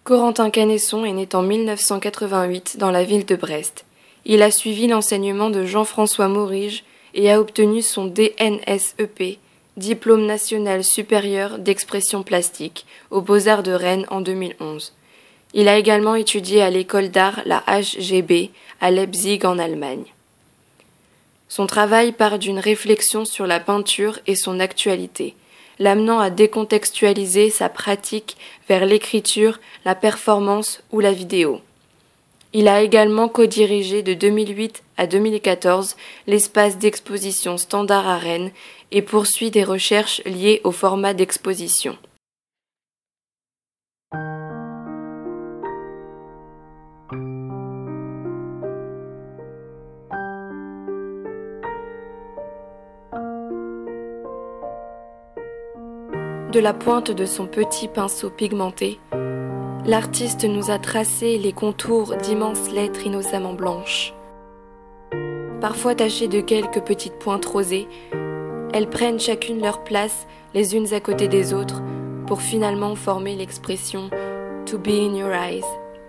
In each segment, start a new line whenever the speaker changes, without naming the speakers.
Corentin Canesson est né en 1988 dans la ville de Brest. Il a suivi l'enseignement de Jean-François Maurige et a obtenu son DNSEP, Diplôme national supérieur d'expression plastique, aux Beaux-Arts de Rennes en 2011. Il a également étudié à l'école d'art la HGB à Leipzig en Allemagne. Son travail part d'une réflexion sur la peinture et son actualité, l'amenant à décontextualiser sa pratique vers l'écriture, la performance ou la vidéo. Il a également co-dirigé de 2008 à 2014 l'espace d'exposition Standard à Rennes et poursuit des recherches liées au format d'exposition. De la pointe de son petit pinceau pigmenté, l'artiste nous a tracé les contours d'immenses lettres innocemment blanches. Parfois tachées de quelques petites pointes rosées, elles prennent chacune leur place les unes à côté des autres pour finalement former l'expression « to be in your eyes ».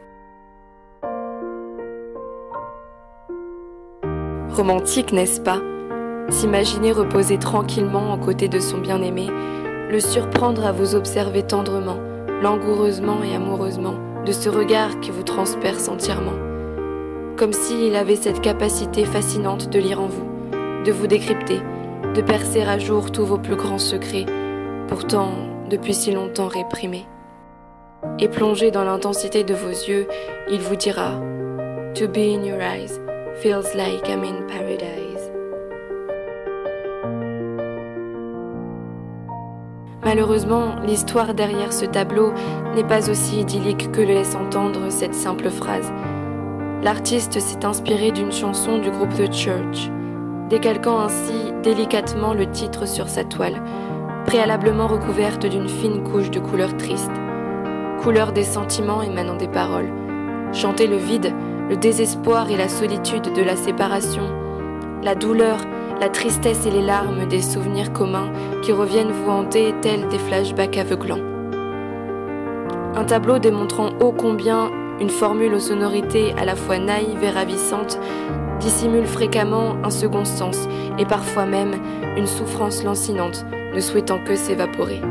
Romantique, n'est-ce pas? S'imaginer reposer tranquillement aux côtés de son bien-aimé, le surprendre à vous observer tendrement, langoureusement et amoureusement, de ce regard qui vous transperce entièrement. Comme s'il avait cette capacité fascinante de lire en vous, de vous décrypter, de percer à jour tous vos plus grands secrets, pourtant depuis si longtemps réprimés. Et plongé dans l'intensité de vos yeux, il vous dira « To be in your eyes feels like I'm in paradise ». Malheureusement, l'histoire derrière ce tableau n'est pas aussi idyllique que le laisse entendre cette simple phrase. L'artiste s'est inspiré d'une chanson du groupe The Church, décalquant ainsi délicatement le titre sur sa toile, préalablement recouverte d'une fine couche de couleurs tristes. Couleur des sentiments émanant des paroles. Chanter le vide, le désespoir et la solitude de la séparation, la douleur, la tristesse et les larmes des souvenirs communs qui reviennent vous hanter tels des flashbacks aveuglants. Un tableau démontrant ô combien une formule aux sonorités à la fois naïves et ravissantes dissimule fréquemment un second sens et parfois même une souffrance lancinante, ne souhaitant que s'évaporer.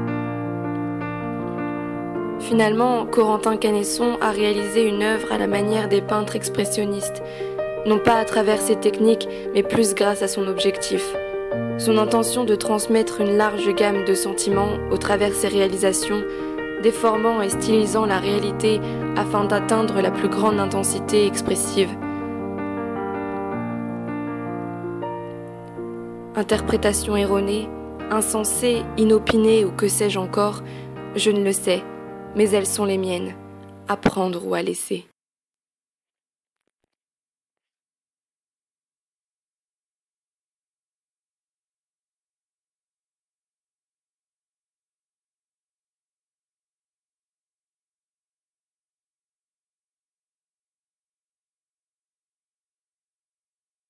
Finalement, Corentin Canesson a réalisé une œuvre à la manière des peintres expressionnistes, non pas à travers ses techniques, mais plus grâce à son objectif. Son intention de transmettre une large gamme de sentiments au travers ses réalisations, déformant et stylisant la réalité afin d'atteindre la plus grande intensité expressive. Interprétation erronée, insensée, inopinée ou que sais-je encore, je ne le sais, mais elles sont les miennes, à prendre ou à laisser.